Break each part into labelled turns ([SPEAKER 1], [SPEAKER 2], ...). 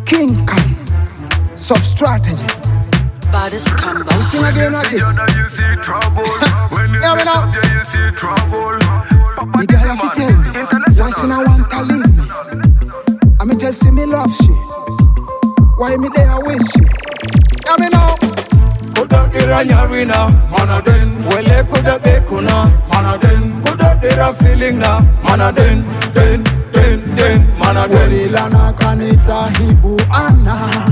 [SPEAKER 1] King Kong, Sub-Strategy.
[SPEAKER 2] Baddest combo.
[SPEAKER 1] Sing again like this.
[SPEAKER 3] You see trouble. When you
[SPEAKER 1] Hear me now.
[SPEAKER 3] you see trouble.
[SPEAKER 1] The girl have to tell me, once in a want to leave me. I me tell see me love she. Why me there wish she? Hear me now.
[SPEAKER 4] Kuda dira nyarina, mana den. Wele kuda bekuna, mana den. Kuda dira feeling na, mana den, mana den.
[SPEAKER 1] Werilana kanita hibu ana.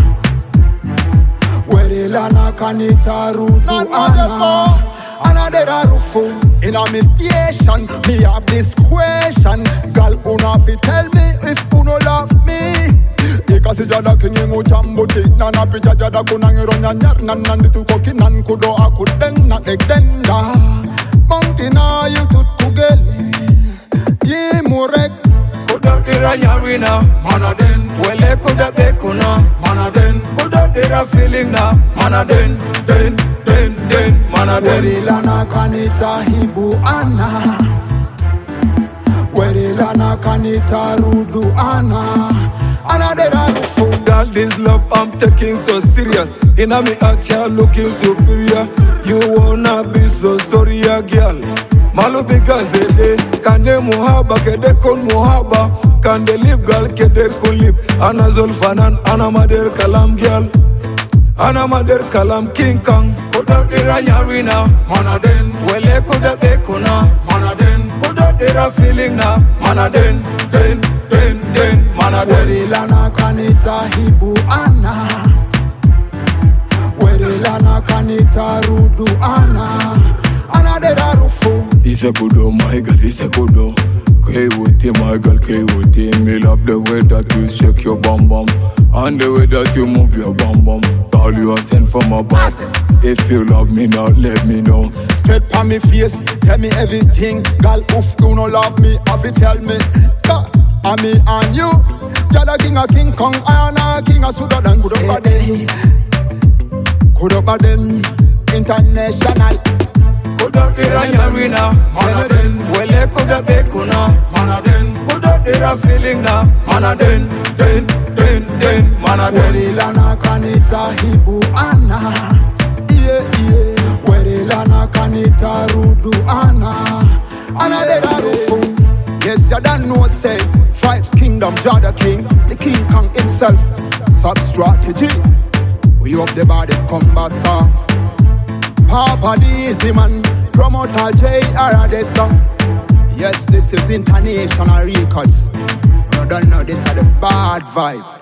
[SPEAKER 1] Werilana kanita rudu ana. Another rufu in a me station. Me have this question. Girl, una fi tell me if uno love me. Because jada kingi muchambuti nana pija jada kunangi ronya nyar nanandi tu koki nan kudo akudenna ekdenda. Mountaina you tutugele ye murek.
[SPEAKER 4] Kuda dira nyarina, mana den. Wele kuda bekuna, mana den. Kuda dira feeling na, mana den, mana den.
[SPEAKER 1] Werilana kanita hibu ana. Werilana kanita rudu ana. Another rufu.
[SPEAKER 4] Girl, this love I'm taking so serious. Inna me out here looking superior. You wanna be so story, girl. Malu bigazede, kande muhaba kede kon muhaba, kande lip girl kede kun lip. Ana Zulfanan, ana mader kalam girl, ana mader kalam King Kong. Kuda dira nyarina, mana den. Wele kuda bekuna, mana den. Kuda dira feeling na, mana den, mana den.
[SPEAKER 1] Werilana kanita hibu ana. Werilana kanita rudu ana. Another rufu.
[SPEAKER 4] He's a good oh my girl, he's a good oh. Kay with him, my girl, kay with him. Me love the way that you shake your bum bum, and the way that you move your bum bum. Girl, you are sent from above. If you love me now, let me know.
[SPEAKER 1] Straight pa me face, tell me everything. Girl, if you no love me, have to tell me. And me and you, you're the king of King Kong, I am a king of Sudan. Kudo Baden, international.
[SPEAKER 4] Kuda dira nyarina, mana den. Wele kuda bekuna, mana den. Kuda dira feeling na, mana den, mana den.
[SPEAKER 1] Werilana kanita hibu ana. Werilana kanita rudu ana. Another rufu. Yes, you don't know, say, Five's Kingdom, Jada King, the King Kong himself. Sub-Strategy. We have the baddest combassa. Papa the Easy Man, promoter J.R. Adessa. Yes, this is international records. You don't know, this are the bad vibe.